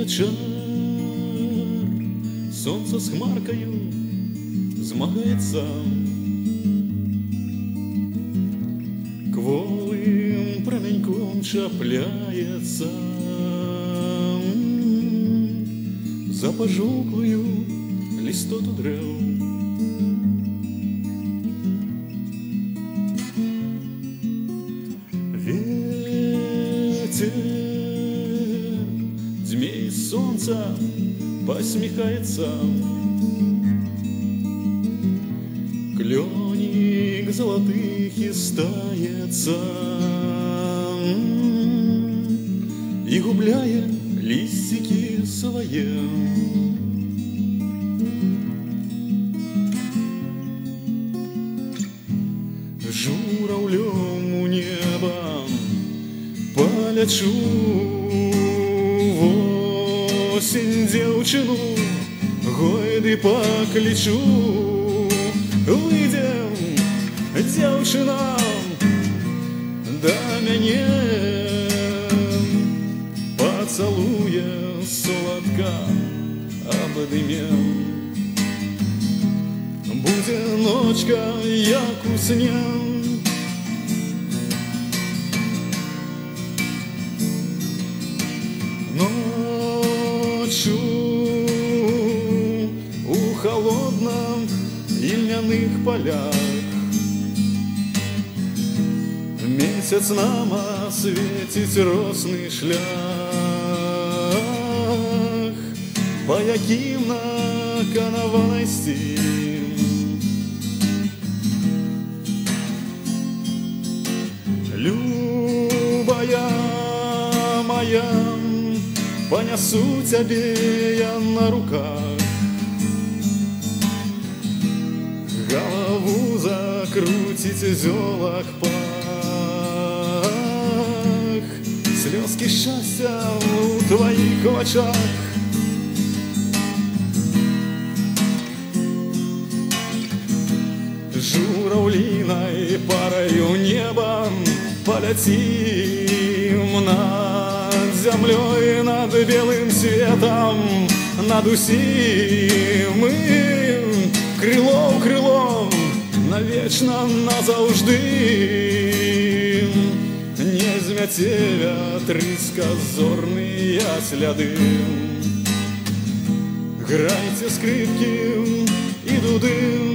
вечір, сонце з хмаркою змагається, кволим променьком чапляється за пожухлою листоту древ. Ветер, змей солнца посмехается, кленик золотых истается, и губляя листики свои. Журавлем у неба полечу, в осень девчину гойды покличу. Выйдем, девчина, до мяне, поцелуя сладко обдымем. Буде ночка, як у сне, ночью у холодном ильняных полях месяц нам осветить росный шлях, по яким на канаванности любая моя, понесу тебе я на руках, голову закрутить зелок пах, слезки счастья у твоих очах. Журавлиной парою небом полетим над землей, над белым светом, над усім мы крыло в крыло, навечно назавжди. Не змяте вятриска зорные сляды, грайте скрипки и дуды,